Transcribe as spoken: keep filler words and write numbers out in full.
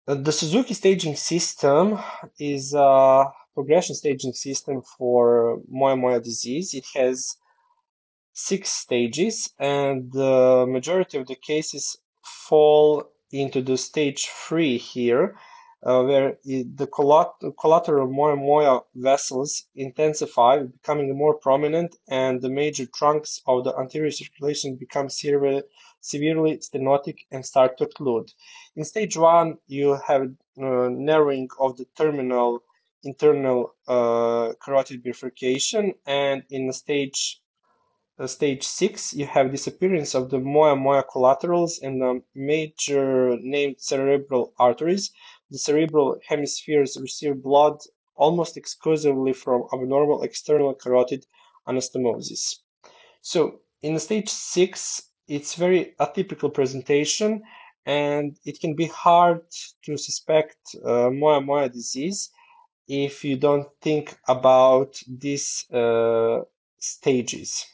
Uh, The Suzuki staging system is a progression staging system for Moya Moya disease. It has six stages, and the majority of the cases fall into the stage three here, uh, where it, the collat collateral Moya Moya vessels intensify, becoming more prominent, and the major trunks of the anterior circulation become severely, severely stenotic and start to occlude. In stage one, you have uh, narrowing of the terminal internal uh, carotid bifurcation, and in stage uh, stage six, you have disappearance of the moya moya collaterals and the major named cerebral arteries. The cerebral hemispheres receive blood almost exclusively from abnormal external carotid anastomosis. So in stage six, it's very atypical presentation, and it can be hard to suspect uh, moya moya disease if you don't think about these uh, stages.